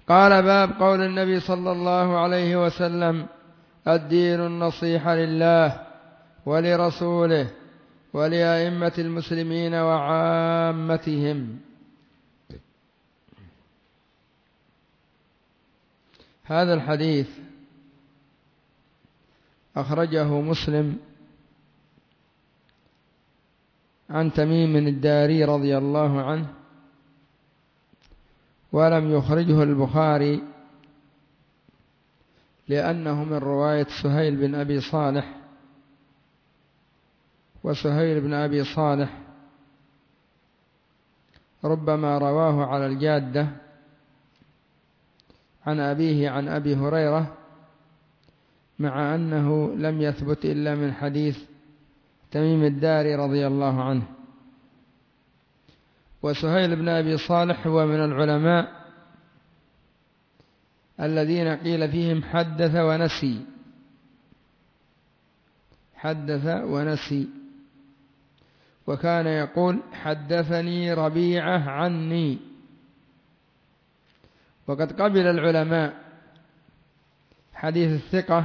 قال: باب قول النبي صلى الله عليه وسلم: الدين النصيحة لله ولرسوله ولأئمة المسلمين وعامتهم. هذا الحديث أخرجه مسلم عن تميم الداري رضي الله عنه، ولم يخرجه البخاري لأنه من رواية سهيل بن أبي صالح، وسهيل بن أبي صالح ربما رواه على الجادة عن أبيه عن أبي هريرة، مع أنه لم يثبت إلا من حديث تميم الداري رضي الله عنه. وسهيل بن أبي صالح هو من العلماء الذين قيل فيهم حدث ونسي، حدث ونسي، وكان يقول: حدثني ربيعة عني. وقد قبل العلماء حديث الثقة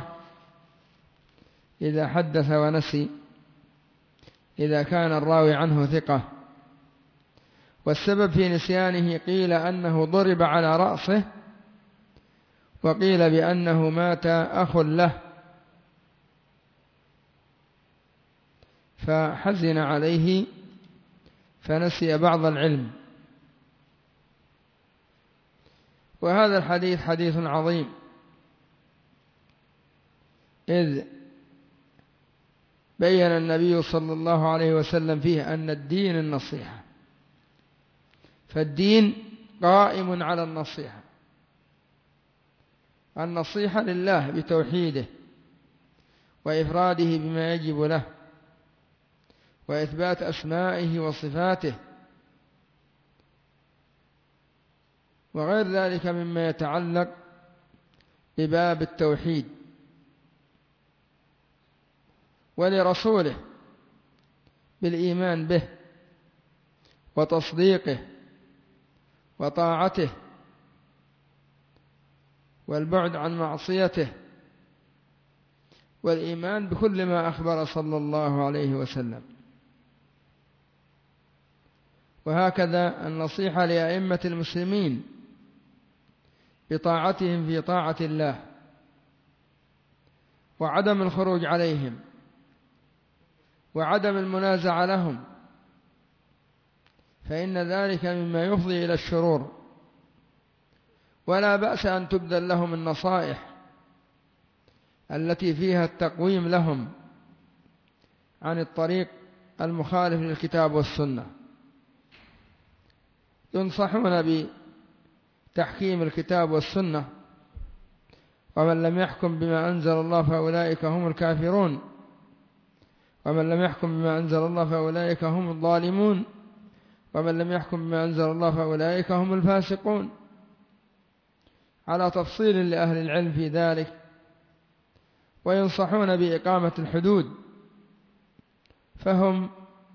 إذا حدث ونسي، إذا كان الراوي عنه ثقة. والسبب في نسيانه قيل أنه ضرب على رأسه، وقيل بأنه مات أخ له فحزن عليه فنسي بعض العلم. وهذا الحديث حديث عظيم، إذ بين النبي صلى الله عليه وسلم فيه أن الدين النصيحة، فالدين قائم على النصيحة، النصيحة لله بتوحيده وإفراده بما يجب له وإثبات أسمائه وصفاته وغير ذلك مما يتعلق بباب التوحيد، ولرسوله بالإيمان به وتصديقه وطاعته والبعد عن معصيته والإيمان بكل ما أخبر صلى الله عليه وسلم. وهكذا النصيحة لأئمة المسلمين بطاعتهم في طاعة الله وعدم الخروج عليهم وعدم المنازعة لهم، فإن ذلك مما يفضي إلى الشرور. ولا بأس أن تبذل لهم النصائح التي فيها التقويم لهم عن الطريق المخالف للكتاب والسنة. ينصحون بتحكيم الكتاب والسنة: ومن لم يحكم بما أنزل الله فأولئك هم الكافرون، ومن لم يحكم بما أنزل الله فأولئك هم الظالمون، ومن لم يحكم بما أنزل الله فأولئك هم الفاسقون، على تفصيل لأهل العلم في ذلك. وينصحون بإقامة الحدود، فهم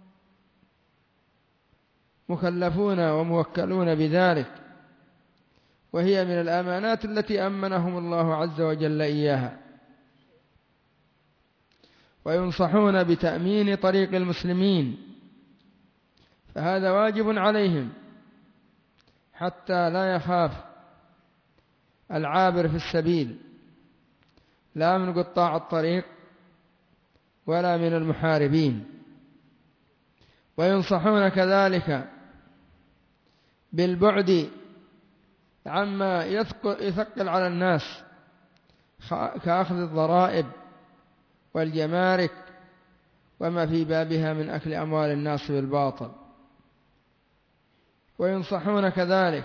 مكلفون وموكلون بذلك، وهي من الأمانات التي أمنهم الله عز وجل إياها. وينصحون بتأمين طريق المسلمين، فهذا واجب عليهم حتى لا يخاف العابر في السبيل، لا من قطاع الطريق ولا من المحاربين. وينصحون كذلك بالبعد عما يثقل على الناس كأخذ الضرائب والجمارك وما في بابها من أكل أموال الناس بالباطل. وينصحون كذلك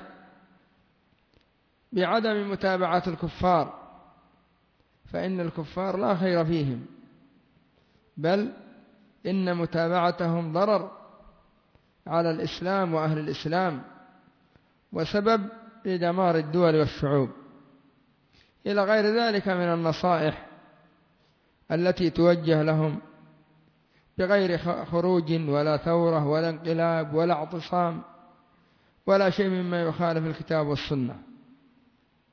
بعدم متابعة الكفار، فإن الكفار لا خير فيهم، بل إن متابعتهم ضرر على الإسلام وأهل الإسلام وسبب لدمار الدول والشعوب، إلى غير ذلك من النصائح التي توجه لهم بغير خروج ولا ثورة ولا انقلاب ولا اعتصام ولا شيء مما يخالف الكتاب والسنة.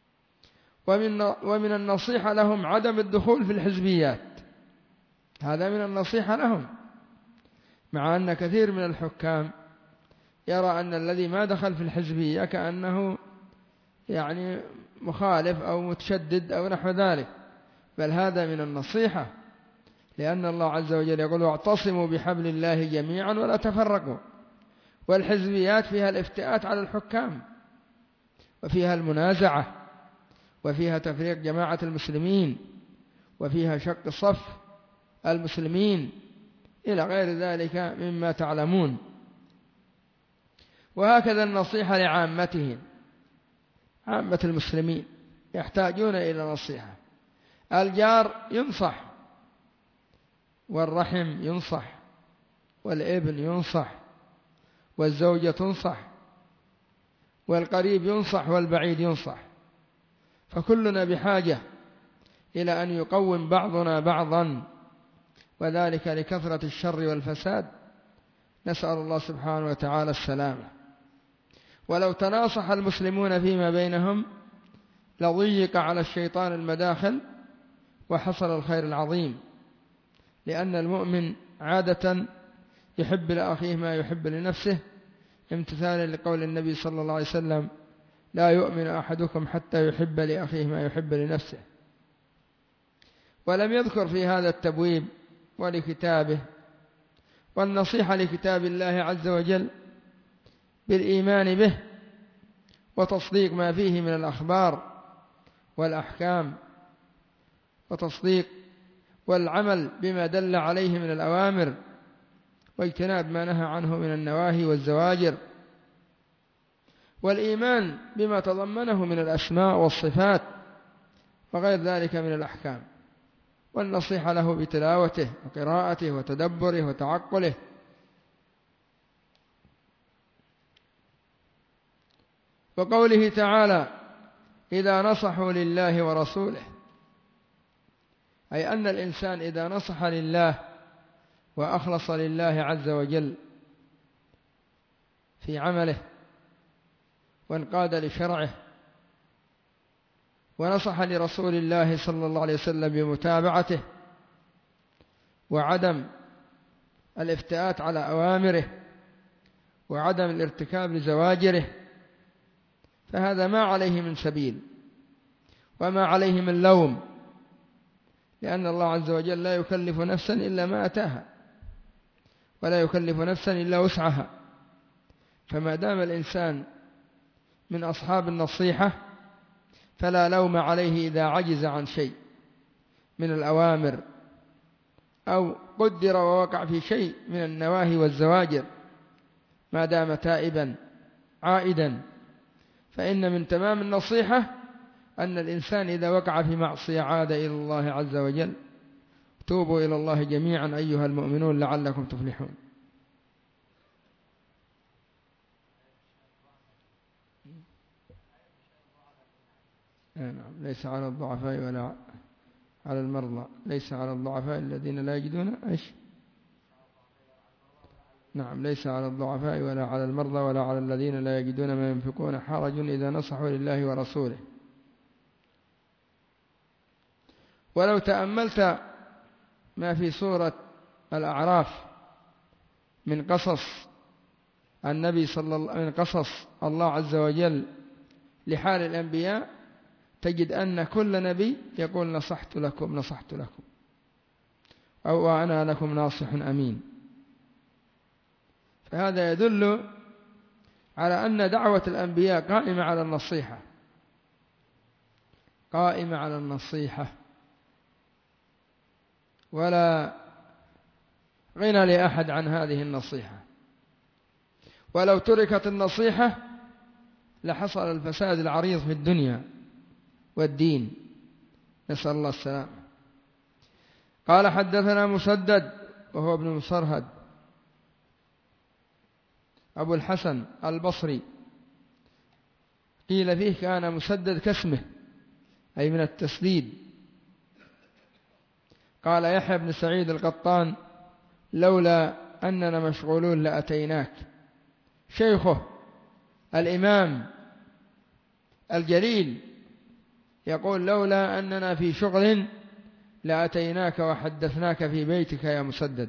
ومن النصيحة لهم عدم الدخول في الحزبيات، هذا من النصيحة لهم، مع أن كثير من الحكام يرى أن الذي ما دخل في الحزبية كأنه يعني مخالف أو متشدد أو نحو ذلك، بل هذا من النصيحة، لأن الله عز وجل يقول واعتصموا بحبل الله جميعا ولا تفرقوا. والحزبيات فيها الافتئات على الحكام، وفيها المنازعة، وفيها تفريق جماعة المسلمين، وفيها شق صف المسلمين إلى غير ذلك مما تعلمون. وهكذا النصيحة لعامتهم، عامة المسلمين يحتاجون إلى نصيحة. الجار ينصح، والرحم ينصح، والابن ينصح، والزوجة تنصح، والقريب ينصح، والبعيد ينصح، فكلنا بحاجة إلى أن يقوم بعضنا بعضا، وذلك لكثرة الشر والفساد، نسأل الله سبحانه وتعالى السلامة. ولو تناصح المسلمون فيما بينهم لضيق على الشيطان المداخل وحصل الخير العظيم، لأن المؤمن عادة يحب لأخيه ما يحب لنفسه، امتثالا لقول النبي صلى الله عليه وسلم لا يؤمن أحدكم حتى يحب لأخيه ما يحب لنفسه. ولم يذكر في هذا التبويب ولكتابه والنصيحة لكتاب الله عز وجل بالإيمان به وتصديق ما فيه من الأخبار والأحكام، وتصديق والعمل بما دل عليه من الأوامر، واجتناب ما نهى عنه من النواهي والزواجر، والإيمان بما تضمنه من الأسماء والصفات وغير ذلك من الأحكام، والنصيحة له بتلاوته وقراءته وتدبره وتعقله. وقوله تعالى إذا نصحوا لله ورسوله، أي أن الإنسان إذا نصح لله وأخلص لله عز وجل في عمله وانقاد لشرعه، ونصح لرسول الله صلى الله عليه وسلم بمتابعته وعدم الافتئات على أوامره وعدم الارتكاب لزواجره، فهذا ما عليه من سبيل وما عليه من لوم، لأن الله عز وجل لا يكلف نفسا إلا ما أتاها، ولا يكلف نفسا إلا وسعها. فما دام الإنسان من أصحاب النصيحة فلا لوم عليه إذا عجز عن شيء من الأوامر أو قدر ووقع في شيء من النواهي والزواجر، ما دام تائبا عائدا. فإن من تمام النصيحة أن الإنسان إذا وقع في معصية عاد إلى الله عز وجل. توبوا إلى الله جميعا أيها المؤمنون لعلكم تفلحون. نعم، ليس على الضعفاء ولا على المرضى، ليس على الضعفاء الذين لا يجدون إيش. نعم، ليس على الضعفاء ولا على المرضى ولا على الذين لا يجدون ما ينفقون حرج إذا نصحوا لله ورسوله. ولو تأملت ما في سورة الأعراف من قصص النبي من قصص الله عز وجل لحال الأنبياء، تجد أن كل نبي يقول نصحت لكم نصحت لكم، أو أنا لكم ناصح أمين. فهذا يدل على أن دعوة الأنبياء قائمة على النصيحة، قائمة على النصيحة، ولا غنى لأحد عن هذه النصيحة. ولو تركت النصيحة لحصل الفساد العريض في الدنيا والدين، نسأل الله السلامة. قال حدثنا مسدد وهو ابن مصرهد أبو الحسن البصري، قيل فيه كان مسدد كاسمه أي من التسديد. قال يحيى بن سعيد القطان لولا أننا مشغولون لأتيناك. شيخه الإمام الجليل يقول لولا أننا في شغل لأتيناك وحدثناك في بيتك يا مسدد.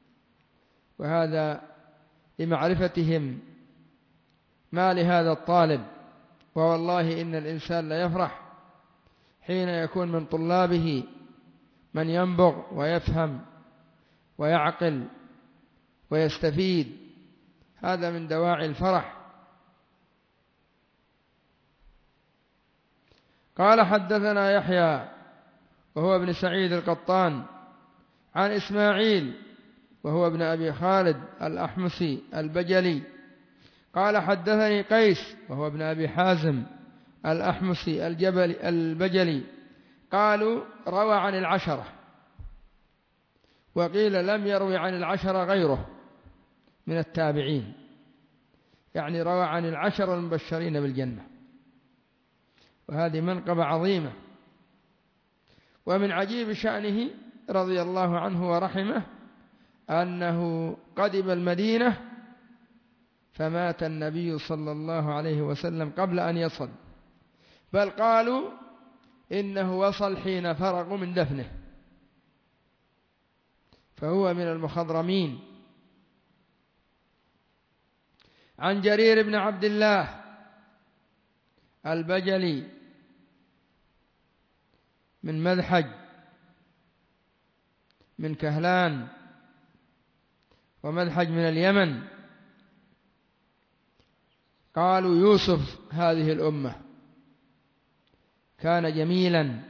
وهذا لمعرفتهم ما لهذا الطالب. ووالله إن الإنسان لا يفرح حين يكون من طلابه من ينبغ ويفهم ويعقل ويستفيد، هذا من دواعي الفرح. قال حدثنا يحيى وهو ابن سعيد القطان عن إسماعيل وهو ابن أبي خالد الأحمسي البجلي قال حدثني قيس وهو ابن أبي حازم الأحمسي البجلي قالوا روى عن العشرة، وقيل لم يروي عن العشرة غيره من التابعين، يعني روى عن العشرة المبشرين بالجنة، وهذه منقبة عظيمة. ومن عجيب شأنه رضي الله عنه ورحمه أنه قدم المدينة فمات النبي صلى الله عليه وسلم قبل أن يصل، بل قالوا إنه وصل حين فرغوا من دفنه، فهو من المخضرمين. عن جرير بن عبد الله البجلي من مذحج من كهلان، ومذحج من اليمن. قالوا يوسف هذه الأمة كان جميلا.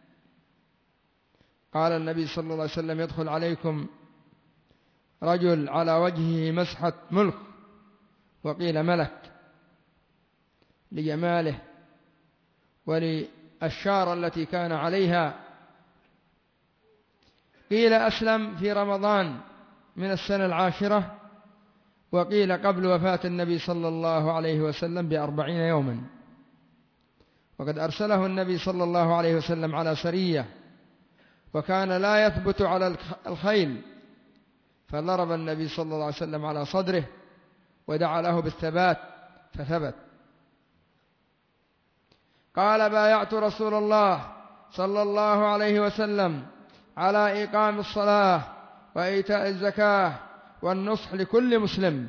قال النبي صلى الله عليه وسلم يدخل عليكم رجل على وجهه مسحة ملك، وقيل ملك، لجماله وللشارة التي كان عليها. قيل أسلم في رمضان من السنة 10، وقيل قبل وفاة النبي صلى الله عليه وسلم ب40 يوما. وقد أرسله النبي صلى الله عليه وسلم على سرية، وكان لا يثبت على الخيل، فضرب النبي صلى الله عليه وسلم على صدره ودعا له بالثبات فثبت. قال بايعت رسول الله صلى الله عليه وسلم على إقام الصلاة وإيتاء الزكاة والنصح لكل مسلم.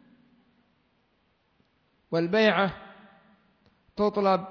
والبيعة تطلب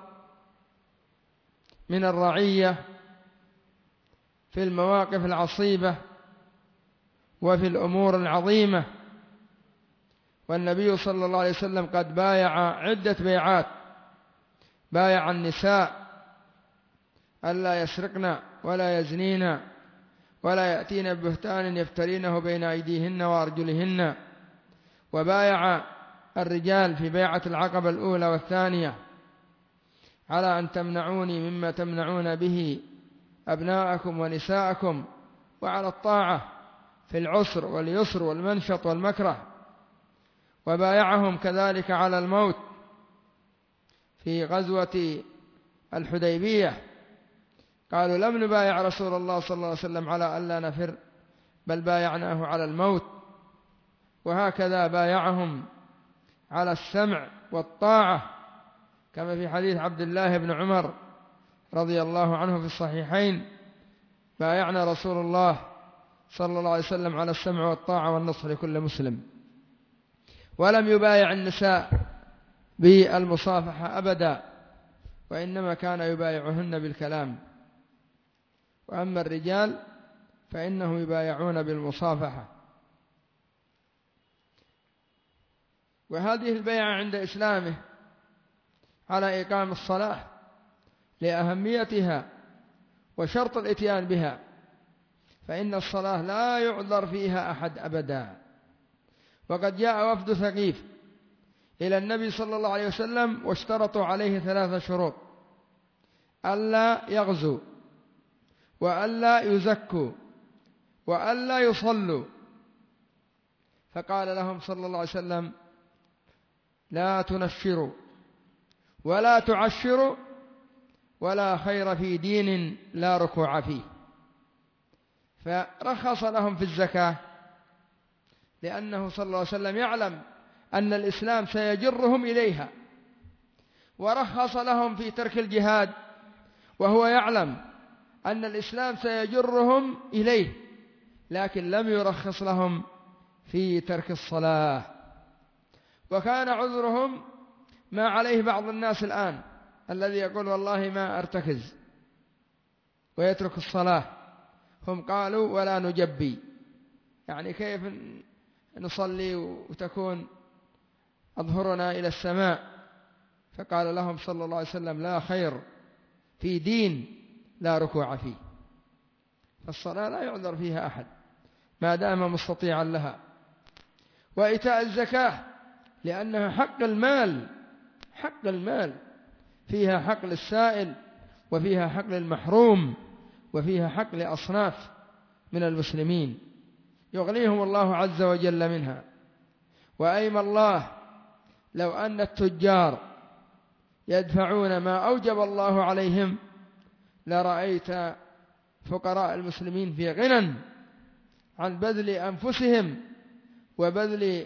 من الرعية في المواقف العصيبة وفي الأمور العظيمة. والنبي صلى الله عليه وسلم قد بايع عدة بيعات، بايع النساء ألا يسرقن ولا يزنين ولا يأتين ببهتان يفترينه بين أيديهن وأرجلهن، وبايع الرجال في بيعة العقبة الأولى والثانية على أن تمنعوني مما تمنعون به أبناءكم ونساءكم، وعلى الطاعة في العسر واليسر والمنشط والمكره. وبايعهم كذلك على الموت في غزوة الحديبية، قالوا لم نبايع رسول الله صلى الله عليه وسلم على ألا نفر، بل بايعناه على الموت. وهكذا بايعهم على السمع والطاعة، كما في حديث عبد الله بن عمر رضي الله عنه في الصحيحين: بايعنا رسول الله صلى الله عليه وسلم على السمع والطاعة والنصح لكل مسلم. ولم يبايع النساء بالمصافحة أبدا، وإنما كان يبايعهن بالكلام. وأما الرجال فإنهم يبايعون بالمصافحة. وهذه البيعة عند إسلامه على إقام الصلاة لأهميتها وشرط الإتيان بها، فإن الصلاة لا يعذر فيها أحد أبدا. وقد جاء وفد ثقيف إلى النبي صلى الله عليه وسلم واشترطوا عليه 3 شروط: ألا يغزوا، وألا يزكوا، وألا يصلوا. فقال لهم صلى الله عليه وسلم: لا تنشروا ولا تعشروا، ولا خير في دين لا ركوع فيه. فرخص لهم في الزكاة، لأنه صلى الله عليه وسلم يعلم أن الإسلام سيجرهم إليها. ورخص لهم في ترك الجهاد وهو يعلم أن الإسلام سيجرهم إليه، لكن لم يرخص لهم في ترك الصلاة. وكان عذرهم ما عليه بعض الناس الآن، الذي يقول والله ما أرتكز ويترك الصلاة. هم قالوا ولا نجبي، يعني كيف نصلي وتكون أظهرنا إلى السماء؟ فقال لهم صلى الله عليه وسلم لا خير في دين لا ركوع فيه. فالصلاة لا يعذر فيها أحد ما دام مستطيعا لها. وإيتاء الزكاة لأنها حق المال، حق المال، فيها حق للسائل وفيها حق للمحروم وفيها حق لأصناف من المسلمين يغنيهم الله عز وجل منها. وأيم الله لو أن التجار يدفعون ما أوجب الله عليهم لرأيت فقراء المسلمين في غنى عن بذل أنفسهم وبذل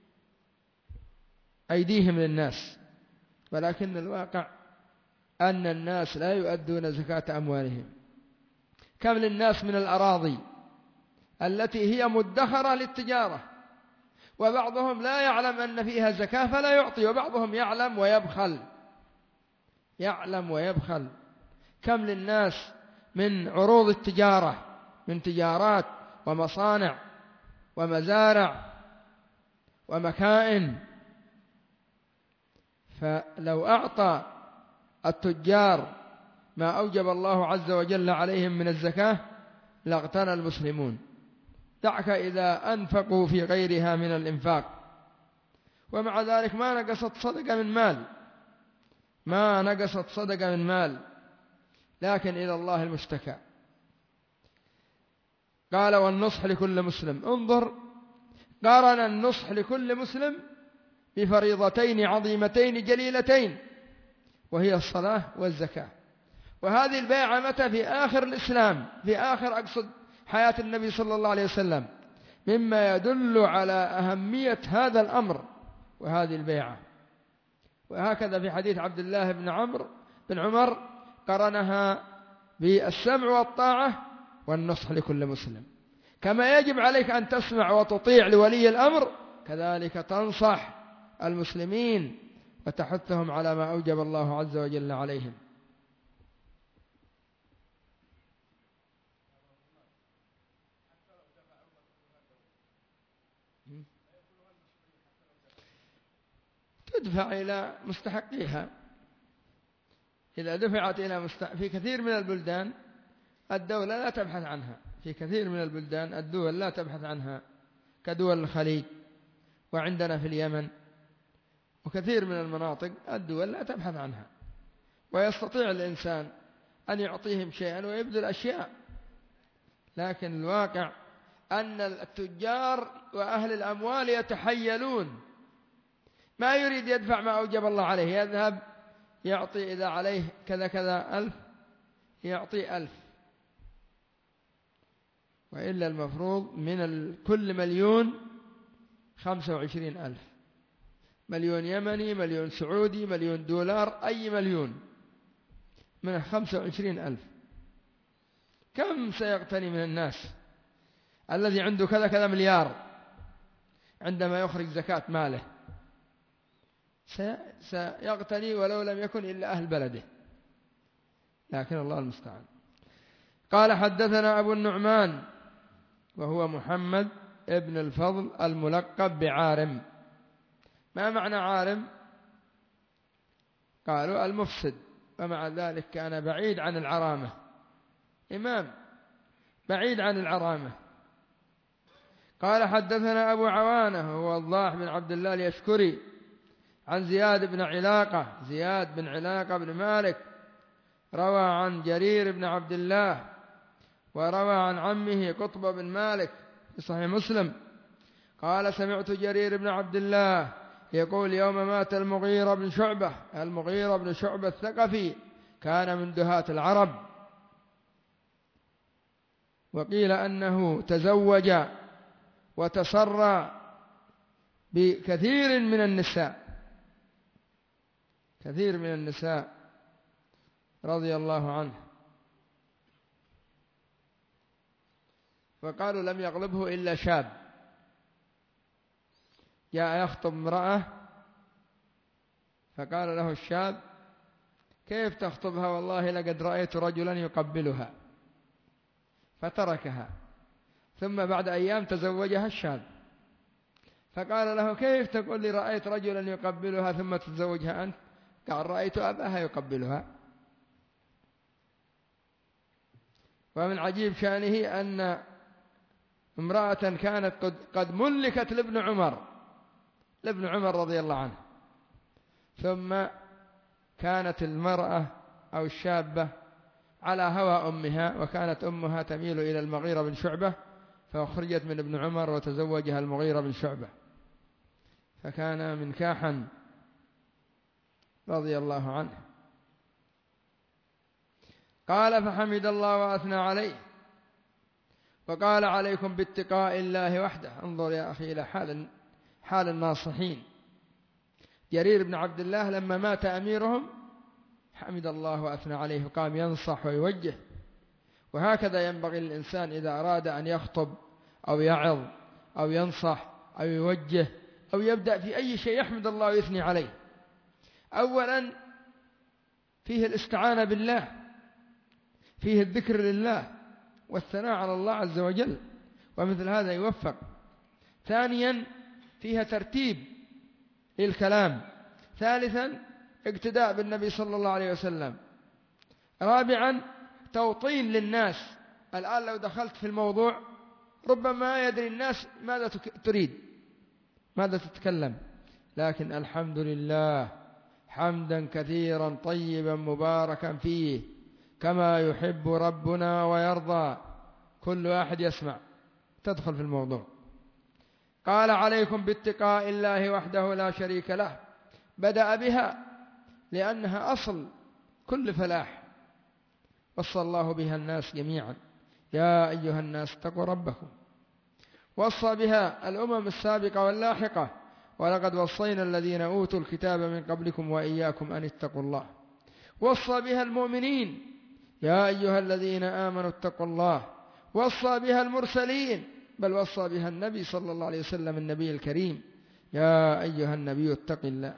أيديهم للناس. ولكن الواقع أن الناس لا يؤدون زكاة أموالهم. كم للناس من الأراضي التي هي مدخرة للتجارة، وبعضهم لا يعلم أن فيها زكاة فلا يعطي، وبعضهم يعلم ويبخل، يعلم ويبخل. كم للناس من عروض التجارة، من تجارات ومصانع ومزارع ومكائن. فلو أعطى التجار ما أوجب الله عز وجل عليهم من الزكاة لاغتنى المسلمون. دعك إذا أنفقوا في غيرها من الإنفاق، ومع ذلك ما نقصت صدقة من مال، ما نقصت صدقة من مال، لكن إلى الله المشتكى. قال والنصح لكل مسلم. انظر، قارن النصح لكل مسلم بفريضتين عظيمتين جليلتين، وهي الصلاة والزكاة. وهذه البيعة متى؟ في آخر الإسلام، في آخر أقصد حياة النبي صلى الله عليه وسلم، مما يدل على أهمية هذا الأمر وهذه البيعة. وهكذا في حديث عبد الله بن عمر قرنها بالسمع والطاعة والنصح لكل مسلم. كما يجب عليك أن تسمع وتطيع لولي الأمر، كذلك تنصح المسلمين وتحثهم على ما أوجب الله عز وجل عليهم. تدفع إلى مستحقيها. إذا دفعت إلى في كثير من البلدان الدولة لا تبحث عنها، في كثير من البلدان الدول لا تبحث عنها، كدول الخليج وعندنا في اليمن وكثير من المناطق الدول لا تبحث عنها، ويستطيع الإنسان أن يعطيهم شيئا ويبذل أشياء. لكن الواقع أن التجار وأهل الأموال يتحيلون، ما يريد يدفع ما أوجب الله عليه، يذهب يعطي إذا عليه كذا كذا 1000 يعطي 1000، وإلا المفروض من كل مليون 25,000، مليون يمني، مليون سعودي، مليون دولار، أي مليون من 25,000. كم سيغتني من الناس الذي عنده كذا كذا مليار عندما يخرج زكاة ماله؟ سيغتني ولو لم يكن إلا أهل بلده، لكن الله المستعان. قال حدثنا أبو النعمان وهو محمد ابن الفضل الملقب بعارم. ما معنى عارم؟ قالوا المفسد، ومع ذلك كان بعيد عن العرامة، إمام بعيد عن العرامة. قال حدثنا أبو عوانة وهو وضاح بن عبد الله اليشكري عن زياد بن علاقة بن مالك، روى عن جرير بن عبد الله، وروى عن عمه قطب بن مالك في صحيح مسلم قال سمعت جرير بن عبد الله يقول يوم مات المغيرة بن شعبة الثقفي، كان من دهاة العرب، وقيل أنه تزوج وتسرى بكثير من النساء، كثير من النساء، رضي الله عنه، فقالوا لم يغلبه إلا شاب جاء يخطب امرأة، فقال له الشاب: كيف تخطبها؟ والله لقد رأيت رجلا يقبلها. فتركها، ثم بعد أيام تزوجها الشاب، فقال له: كيف تقول لي رأيت رجلا يقبلها ثم تتزوجها أنت؟ قال: رأيت أباها يقبلها. ومن عجيب شأنه أن امرأة كانت قد ملكت لابن عمر رضي الله عنه، ثم كانت المرأة أو الشابة على هوى أمها، وكانت أمها تميل إلى المغيرة بن شعبة، فأخرجت من ابن عمر وتزوجها المغيرة بن شعبة، فكان منكاحا رضي الله عنه. قال: فحمد الله وأثنى عليه وقال: عليكم باتقاء الله وحده. انظر يا أخي إلى حال الناصحين. جرير بن عبد الله لما مات أميرهم حمد الله وأثنى عليه، وقام ينصح ويوجه. وهكذا ينبغي للإنسان إذا أراد أن يخطب أو يعظ أو ينصح أو يوجه أو يبدأ في أي شيء يحمد الله ويثني عليه. أولا فيه الاستعانة بالله، فيه الذكر لله والثناء على الله عز وجل، ومثل هذا يوفق. ثانيا فيها ترتيب للكلام. ثالثا اقتداء بالنبي صلى الله عليه وسلم. رابعا توطين للناس. الآن لو دخلت في الموضوع ربما يدري الناس ماذا تريد، ماذا تتكلم، لكن الحمد لله حمدا كثيرا طيبا مباركا فيه كما يحب ربنا ويرضى. كل واحد يسمع، تدخل في الموضوع. قال: عليكم باتقاء الله وحده لا شريك له. بدأ بها لأنها أصل كل فلاح، وصى الله بها الناس جميعا: يا أيها الناس اتقوا ربكم. وصى بها الأمم السابقة واللاحقة: ولقد وصينا الذين أوتوا الكتاب من قبلكم وإياكم أن اتقوا الله. وصى بها المؤمنين: يا أيها الذين آمنوا اتقوا الله. وصى بها المرسلين، بل وصى بها النبي صلى الله عليه وسلم النبي الكريم: يا أيها النبي اتق الله.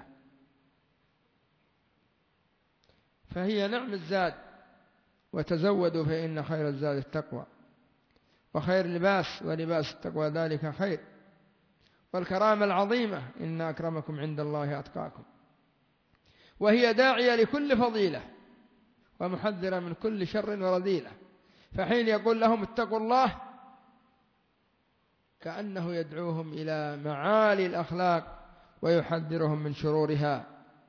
فهي نعم الزاد، وتزودوا فإن خير الزاد التقوى، وخير لباس ولباس التقوى ذلك خير. والكرامة العظيمة: إن أكرمكم عند الله أتقاكم. وهي داعية لكل فضيلة ومحذرة من كل شر ورذيلة. فحين يقول لهم اتقوا الله كأنه يدعوهم إلى معالي الأخلاق ويحذرهم من شرورها.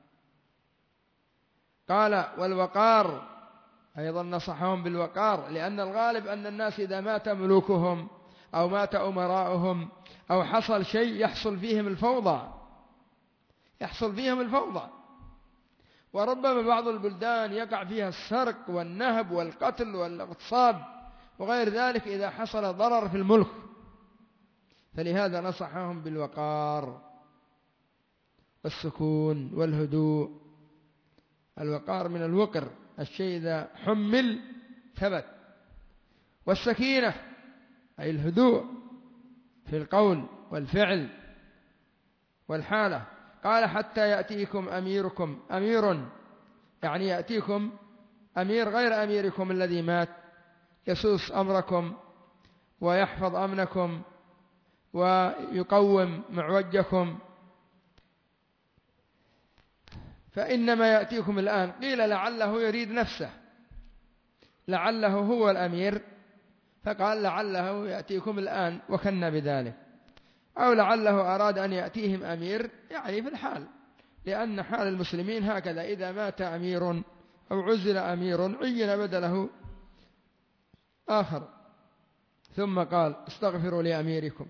قال: والوقار، أيضا نصحهم بالوقار، لأن الغالب أن الناس إذا مات ملوكهم أو مات أمراؤهم أو حصل شيء يحصل فيهم الفوضى. وربما بعض البلدان يقع فيها السرق والنهب والقتل والاغتصاب وغير ذلك إذا حصل ضرر في الملك. فلهذا نصحهم بالوقار والسكون والهدوء. الوقار من الوقر، الشيء إذا حمل ثبت. والسكينة أي الهدوء في القول والفعل والحالة. قال: حتى يأتيكم أمير، يعني يأتيكم أمير غير أميركم الذي مات، يسوس أمركم ويحفظ أمنكم ويقوم معوجكم. فإنما يأتيكم الآن. قيل: لعله يريد نفسه، لعله هو الأمير، فقال: لعله يأتيكم الآن وكنا بذلك. أو لعله أراد أن يأتيهم أمير، يعني في الحال، لأن حال المسلمين هكذا: إذا مات أمير أو عزل أمير عين بدله آخر. ثم قال: استغفروا لأميركم.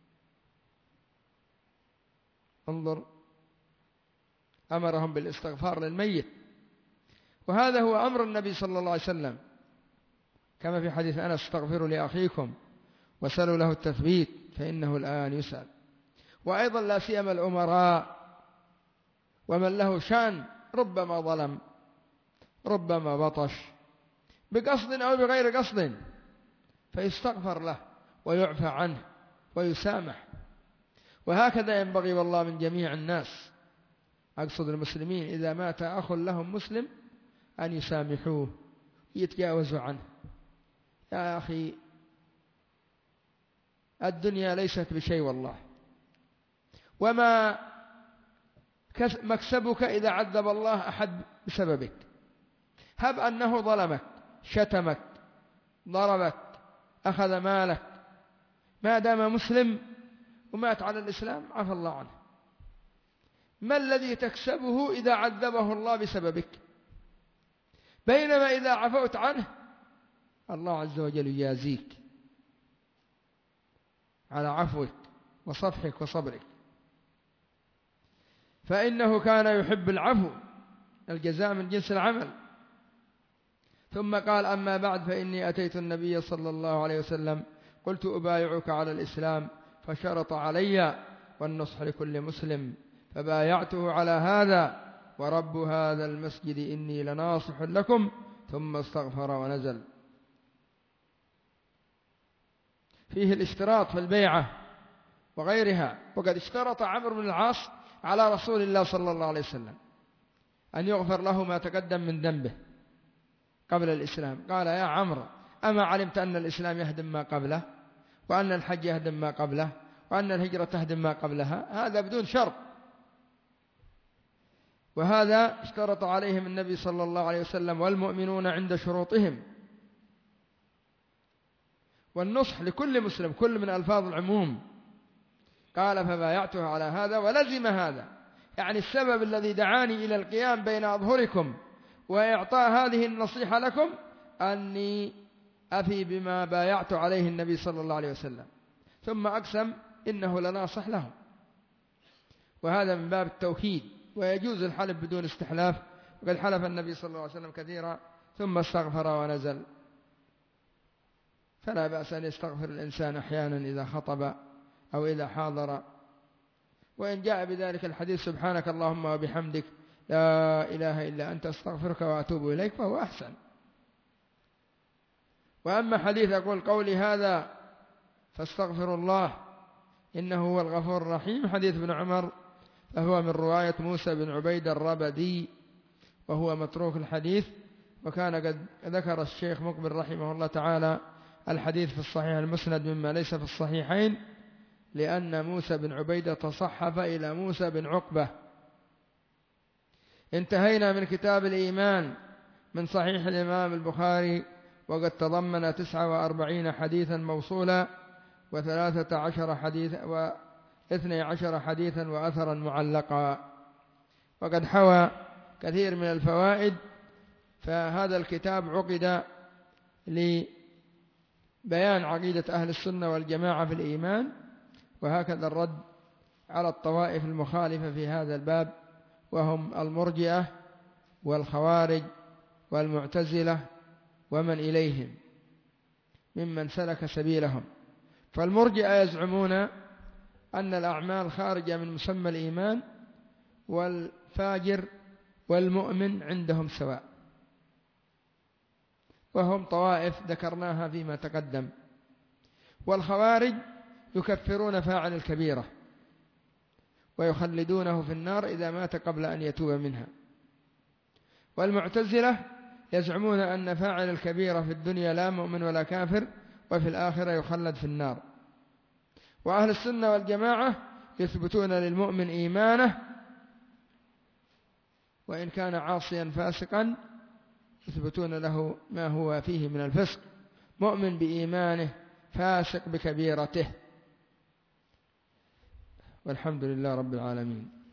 انظر، أمرهم بالاستغفار للميت، وهذا هو أمر النبي صلى الله عليه وسلم، كما في حديث أنس: استغفروا لأخيكم وسلوا له التثبيت فإنه الآن يسأل. وأيضا لا سيما الأمراء ومن له شان ربما ظلم ربما بطش بقصد أو بغير قصد، فيستغفر له ويعفى عنه ويسامح. وهكذا ينبغي والله من جميع الناس، أقصد المسلمين، إذا مات أخ لهم مسلم أن يسامحوه يتجاوزوا عنه. يا أخي الدنيا ليست بشيء والله، وما مكسبك إذا عذب الله أحد بسببك. هب أنه ظلمك، شتمك، ضربك، أخذ مالك، ما دام مسلم ومات على الإسلام عفى الله عنه. ما الذي تكسبه إذا عذبه الله بسببك؟ بينما إذا عفوت عنه الله عز وجل يجازيك على عفوك وصفحك وصبرك، فإنه كان يحب العفو، الجزاء من جنس العمل. ثم قال: أما بعد، فإني أتيت النبي صلى الله عليه وسلم قلت: أبايعك على الإسلام، فشرط علي والنصح لكل مسلم، فبايعته على هذا، ورب هذا المسجد إني لناصح لكم. ثم استغفر ونزل. فيه الاشتراط في البيعة وغيرها. وقد اشترط عمرو بن العاص على رسول الله صلى الله عليه وسلم أن يغفر له ما تقدم من ذنبه قبل الإسلام. قال: يا عمرو، أما علمت أن الإسلام يهدم ما قبله، وأن الحج يهدم ما قبله، وأن الهجرة تهدم ما قبلها؟ هذا بدون شرط. وهذا اشترط عليهم النبي صلى الله عليه وسلم والمؤمنون عند شروطهم. والنصح لكل مسلم، كل من ألفاظ العموم. قال: فبايعته على هذا ولزم هذا، يعني السبب الذي دعاني إلى القيام بين أظهركم وإعطاء هذه النصيحة لكم أني أفي بما بايعت عليه النبي صلى الله عليه وسلم. ثم أقسم إنه لناصح لهم. وهذا من باب التوكيد، ويجوز الحلف بدون استحلاف، وقد حلف النبي صلى الله عليه وسلم كثيرا ثم استغفر ونزل. فلا بأس أن يستغفر الإنسان أحيانا إذا خطب أو إذا حاضر. وإن جاء بذلك الحديث: سبحانك اللهم وبحمدك لا إله إلا أنت أستغفرك وأتوب إليك، فهو أحسن. وأما حديث أقول قولي هذا فاستغفر الله إنه هو الغفور الرحيم، حديث ابن عمر، فهو من رواية موسى بن عبيد الربدي، وهو متروك الحديث. وكان قد ذكر الشيخ مقبل رحمه الله تعالى الحديث في الصحيح المسند مما ليس في الصحيحين، لأن موسى بن عبيدة تصحف إلى موسى بن عقبة. انتهينا من كتاب الإيمان من صحيح الإمام البخاري، وقد تضمن 49 حديثا موصولا، و12 حديثا وأثرا معلقا، وقد حوى كثير من الفوائد. فهذا الكتاب عقد لبيان عقيدة أهل السنة والجماعة في الإيمان، وهكذا الرد على الطوائف المخالفة في هذا الباب، وهم المرجئة والخوارج والمعتزلة ومن إليهم ممن سلك سبيلهم. فالمرجئة يزعمون أن الأعمال خارجة من مسمى الإيمان، والفاجر والمؤمن عندهم سواء، وهم طوائف ذكرناها فيما تقدم. والخوارج يكفرون فاعل الكبيرة ويخلدونه في النار إذا مات قبل أن يتوب منها. والمعتزلة يزعمون أن فاعل الكبيرة في الدنيا لا مؤمن ولا كافر، وفي الآخرة يخلد في النار. وأهل السنة والجماعة يثبتون للمؤمن إيمانه، وإن كان عاصيا فاسقا يثبتون له ما هو فيه من الفسق، مؤمن بإيمانه فاسق بكبيرته. والحمد لله رب العالمين.